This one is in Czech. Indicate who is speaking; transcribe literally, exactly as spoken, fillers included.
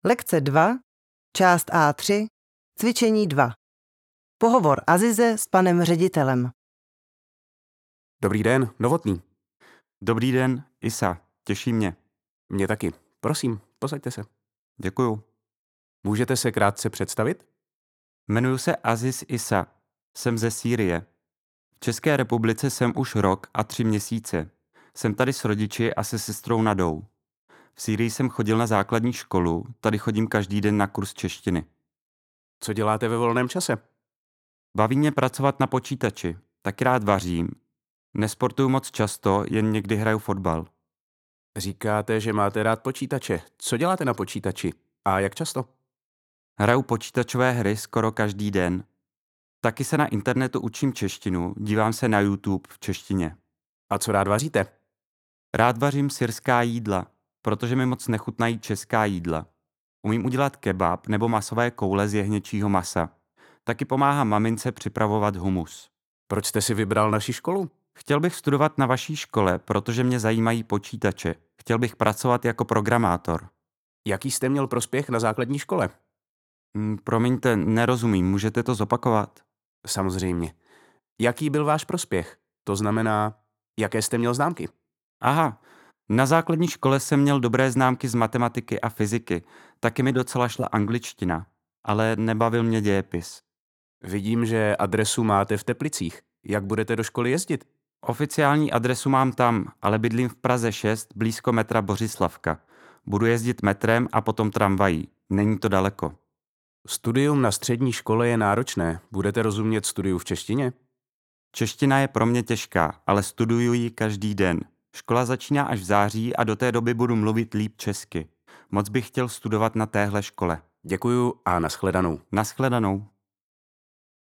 Speaker 1: Lekce dva, část A tři, cvičení dva. Pohovor Azize s panem ředitelem.
Speaker 2: Dobrý den, Novotný.
Speaker 3: Dobrý den, Isa, těší mě.
Speaker 2: Mě taky. Prosím, posaďte se.
Speaker 3: Děkuju.
Speaker 2: Můžete se krátce představit?
Speaker 3: Jmenuji se Aziz Isa, jsem ze Sýrie. V České republice jsem už rok a tři měsíce. Jsem tady s rodiči a se sestrou Nadou. V Sýrii jsem chodil na základní školu, tady chodím každý den na kurz češtiny.
Speaker 2: Co děláte ve volném čase?
Speaker 3: Baví mě pracovat na počítači, taky rád vařím. Nesportuju moc často, jen někdy hraju fotbal.
Speaker 2: Říkáte, že máte rád počítače. Co děláte na počítači? A jak často?
Speaker 3: Hraju počítačové hry skoro každý den. Taky se na internetu učím češtinu, dívám se na YouTube v češtině.
Speaker 2: A co rád vaříte?
Speaker 3: Rád vařím syrská jídla, protože mi moc nechutnají česká jídla. Umím udělat kebab nebo masové koule z jehněčího masa. Taky pomáhám mamince připravovat humus.
Speaker 2: Proč jste si vybral naši školu?
Speaker 3: Chtěl bych studovat na vaší škole, protože mě zajímají počítače. Chtěl bych pracovat jako programátor.
Speaker 2: Jaký jste měl prospěch na základní škole?
Speaker 3: Hm, promiňte, nerozumím, můžete to zopakovat?
Speaker 2: Samozřejmě. Jaký byl váš prospěch? To znamená, jaké jste měl známky?
Speaker 3: Aha, na základní škole jsem měl dobré známky z matematiky a fyziky. Taky mi docela šla angličtina, ale nebavil mě dějepis.
Speaker 2: Vidím, že adresu máte v Teplicích. Jak budete do školy jezdit?
Speaker 3: Oficiální adresu mám tam, ale bydlím v Praze šest, blízko metra Bořislavka. Budu jezdit metrem a potom tramvají. Není to daleko.
Speaker 2: Studium na střední škole je náročné. Budete rozumět studiu v češtině?
Speaker 3: Čeština je pro mě těžká, ale studuju ji každý den. Škola začíná až v září a do té doby budu mluvit líp česky. Moc bych chtěl studovat na téhle škole.
Speaker 2: Děkuju a nashledanou.
Speaker 3: Nashledanou.